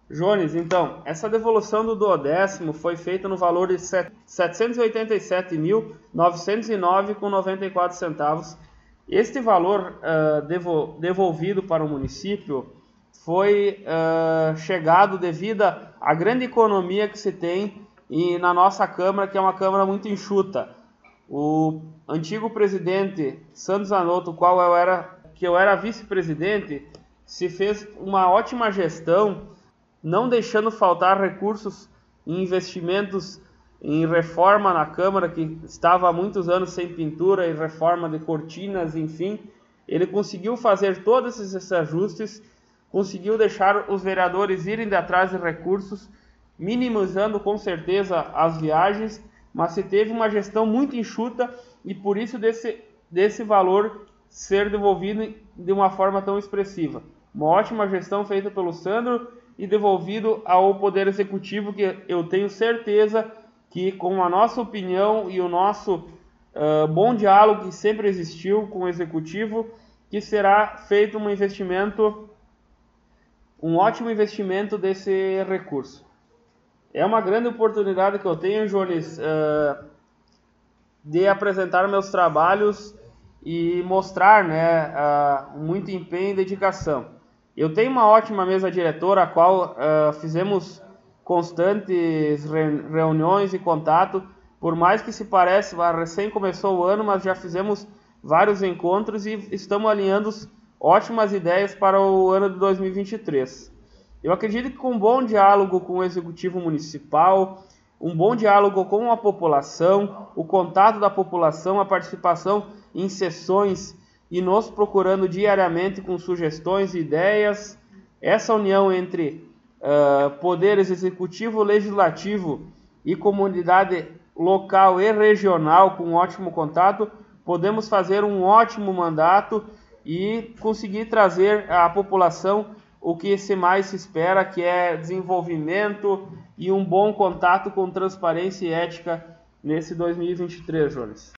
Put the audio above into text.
Jones, então, essa devolução do duodécimo foi feita no valor de R$ 787.909,94. Este valor devolvido para o município foi chegado devido à grande economia que se tem na nossa Câmara, que é uma Câmara muito enxuta. O antigo presidente Santos Zanotto, que eu era vice-presidente, se fez uma ótima gestão, não deixando faltar recursos em investimentos em reforma na Câmara, que estava há muitos anos sem pintura, e reforma de cortinas, enfim. Ele conseguiu fazer todos esses ajustes, conseguiu deixar os vereadores irem atrás de recursos, minimizando com certeza as viagens, mas se teve uma gestão muito enxuta e por isso desse valor ser devolvido de uma forma tão expressiva. Uma ótima gestão feita pelo Sandro e devolvido ao Poder Executivo, que eu tenho certeza que, com a nossa opinião e o nosso bom diálogo que sempre existiu com o Executivo, que será feito um ótimo investimento desse recurso. É uma grande oportunidade que eu tenho, Jones, de apresentar meus trabalhos e mostrar, muito empenho e dedicação. Eu tenho uma ótima mesa diretora, a qual fizemos constantes reuniões e contato, por mais que se pareça, recém começou o ano, mas já fizemos vários encontros e estamos alinhando ótimas ideias para o ano de 2023. Eu acredito que com um bom diálogo com o Executivo Municipal, um bom diálogo com a população, o contato da população, a participação em sessões e nos procurando diariamente com sugestões e ideias, essa união entre poderes executivo, legislativo e comunidade local e regional com um ótimo contato, podemos fazer um ótimo mandato e conseguir trazer à população o que mais se espera, que é desenvolvimento e um bom contato com transparência e ética nesse 2023, Jones.